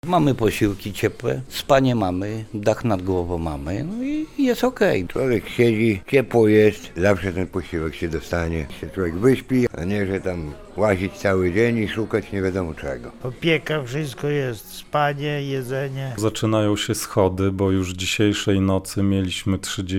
Mamy posiłki ciepłe, spanie mamy, dach nad głową mamy, no i jest okej. Człowiek siedzi, ciepło jest, zawsze ten posiłek się dostanie. Się człowiek wyśpi, a nie, że tam łazić cały dzień i szukać nie wiadomo czego. Opieka, wszystko jest, spanie, jedzenie. Zaczynają się schody, bo już dzisiejszej nocy mieliśmy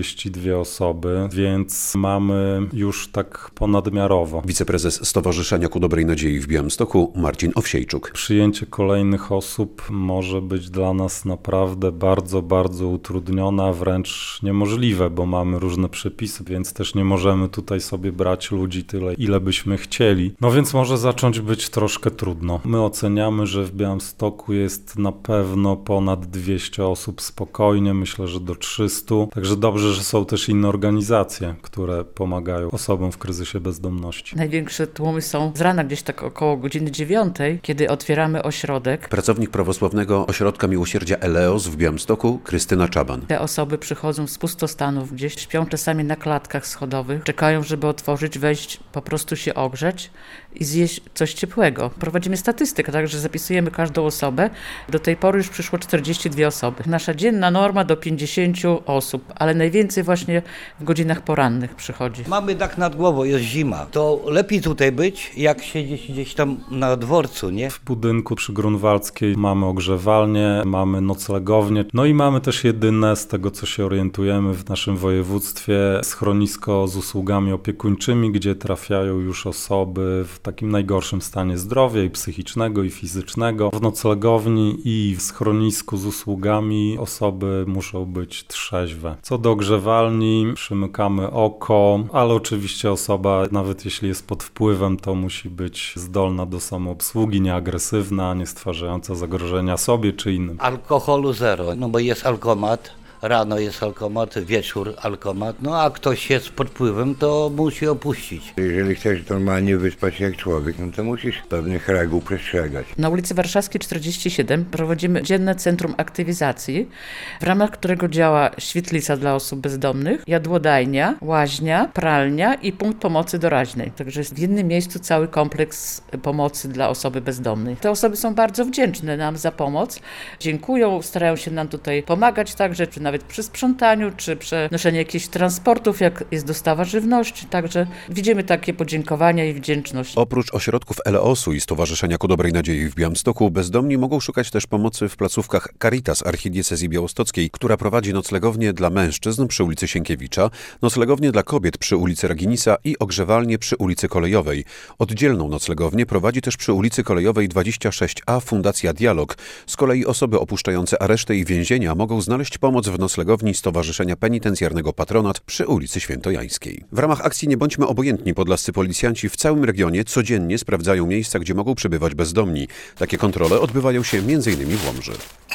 32 osoby, więc mamy już tak ponadmiarowo. Wiceprezes Stowarzyszenia Ku Dobrej Nadziei w Białymstoku Marcin Owsiejczuk. Przyjęcie kolejnych osób może być dla nas naprawdę bardzo, bardzo utrudnione, wręcz niemożliwe, bo mamy różne przepisy, więc też nie możemy tutaj sobie brać ludzi tyle, ile byśmy chcieli. No więc może zacząć być troszkę trudno. My oceniamy, że w Białymstoku jest na pewno ponad 200 osób spokojnie, myślę, że do 300. Także dobrze, że są też inne organizacje, które pomagają osobom w kryzysie bezdomności. Największe tłumy są z rana, gdzieś tak około godziny 9, kiedy otwieramy ośrodek. Pracownik prawosławnego ośrodka miłosierdzia Eleos w Białymstoku Krystyna Czaban. Te osoby przychodzą z pustostanów, gdzieś śpią czasami na klatkach schodowych, czekają, żeby otworzyć, wejść, po prostu się ogrzeć i zjeść coś ciepłego. Prowadzimy statystykę, także zapisujemy każdą osobę. Do tej pory już przyszło 42 osoby. Nasza dzienna norma do 50 osób, ale najwięcej właśnie w godzinach porannych przychodzi. Mamy dach nad głową, jest zima. To lepiej tutaj być, jak siedzieć gdzieś tam na dworcu, nie? W budynku przy Grunwaldzkiej mamy ogrzewalnię, mamy noclegownię, no i mamy też jedyne, z tego co się orientujemy w naszym województwie, schronisko z usługami opiekuńczymi, gdzie trafiają już osoby w takim najgorszym stanie zdrowia i psychicznego, i fizycznego. W noclegowni i w schronisku z usługami osoby muszą być trzeźwe. Co do ogrzewalni, przymykamy oko, ale oczywiście osoba, nawet jeśli jest pod wpływem, to musi być zdolna do samoobsługi, nieagresywna, nie stwarzająca zagrożenia sobie czy innym. Alkoholu zero, no bo jest alkomat. Rano jest alkomat, wieczór alkomat, no a ktoś jest pod wpływem, to musi opuścić. Jeżeli chcesz normalnie wyspać się jak człowiek, no to musisz pewnych reguł przestrzegać. Na ulicy Warszawskiej 47 prowadzimy dzienne centrum aktywizacji, w ramach którego działa świetlica dla osób bezdomnych, jadłodajnia, łaźnia, pralnia i punkt pomocy doraźnej. Także jest w jednym miejscu cały kompleks pomocy dla osoby bezdomnej. Te osoby są bardzo wdzięczne nam za pomoc, dziękują, starają się nam tutaj pomagać także, czy nawet przy sprzątaniu, czy przenoszeniu jakichś transportów, jak jest dostawa żywności. Także widzimy takie podziękowania i wdzięczność. Oprócz ośrodków Eleosu i Stowarzyszenia Ku Dobrej Nadziei w Białymstoku, bezdomni mogą szukać też pomocy w placówkach Caritas Archidiecezji Białostockiej, która prowadzi noclegownię dla mężczyzn przy ulicy Sienkiewicza, noclegownię dla kobiet przy ulicy Raginisa i ogrzewalnię przy ulicy Kolejowej. Oddzielną noclegownię prowadzi też przy ulicy Kolejowej 26A Fundacja Dialog. Z kolei osoby opuszczające areszty i więzienia mogą znaleźć pomoc w noclegowni Stowarzyszenia Penitencjarnego Patronat przy ulicy Świętojańskiej. W ramach akcji Nie bądźmy obojętni podlascy policjanci w całym regionie codziennie sprawdzają miejsca, gdzie mogą przebywać bezdomni. Takie kontrole odbywają się m.in. w Łomży.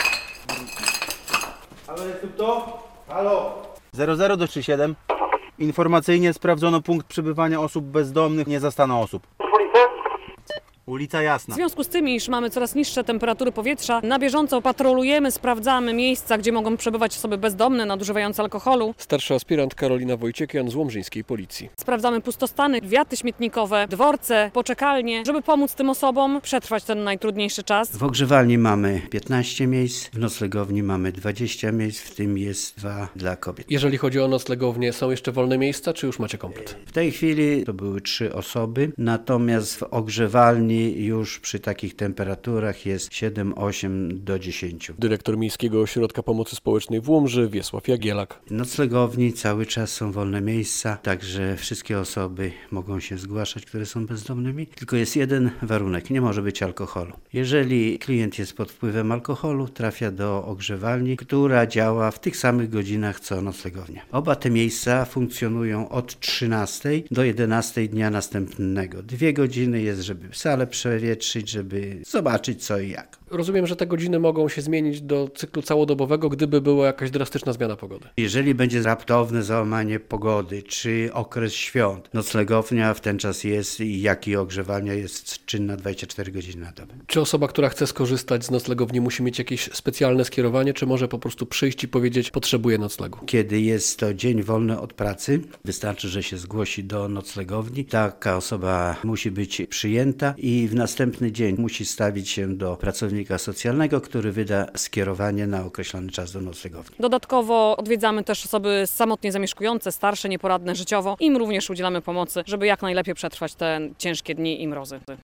Halo, jest to? Halo! 00 do 37. Informacyjnie sprawdzono punkt przebywania osób bezdomnych, nie zastano osób. Ulica Jasna. W związku z tym, iż mamy coraz niższe temperatury powietrza, na bieżąco patrolujemy, sprawdzamy miejsca, gdzie mogą przebywać osoby bezdomne, nadużywające alkoholu. Starszy aspirant Karolina Wojciekian z łomżyńskiej policji. Sprawdzamy pustostany, wiaty śmietnikowe, dworce, poczekalnie, żeby pomóc tym osobom przetrwać ten najtrudniejszy czas. W ogrzewalni mamy 15 miejsc, w noclegowni mamy 20 miejsc, w tym jest 2 dla kobiet. Jeżeli chodzi o noclegownię, są jeszcze wolne miejsca, czy już macie komplet? W tej chwili to były 3 osoby, natomiast w ogrzewalni już przy takich temperaturach jest 7, 8 do 10. Dyrektor Miejskiego Ośrodka Pomocy Społecznej w Łomży, Wiesław Jagielak. W noclegowni cały czas są wolne miejsca, także wszystkie osoby mogą się zgłaszać, które są bezdomnymi. Tylko jest jeden warunek, nie może być alkoholu. Jeżeli klient jest pod wpływem alkoholu, trafia do ogrzewalni, która działa w tych samych godzinach co noclegownia. Oba te miejsca funkcjonują od 13 do 11 dnia następnego. 2 godziny jest, żeby salę przewietrzyć, żeby zobaczyć co i jak. Rozumiem, że te godziny mogą się zmienić do cyklu całodobowego, gdyby była jakaś drastyczna zmiana pogody. Jeżeli będzie raptowne załamanie pogody, czy okres świąt, noclegownia w ten czas jest jak i ogrzewalnia jest czynna 24 godziny na dobę. Czy osoba, która chce skorzystać z noclegowni, musi mieć jakieś specjalne skierowanie, czy może po prostu przyjść i powiedzieć, potrzebuję noclegu? Kiedy jest to dzień wolny od pracy, wystarczy, że się zgłosi do noclegowni. Taka osoba musi być przyjęta i w następny dzień musi stawić się do pracownika pracownika socjalnego, który wyda skierowanie na określony czas do noclegowni. Dodatkowo odwiedzamy też osoby samotnie zamieszkujące, starsze, nieporadne życiowo. Im również udzielamy pomocy, żeby jak najlepiej przetrwać te ciężkie dni i mrozy.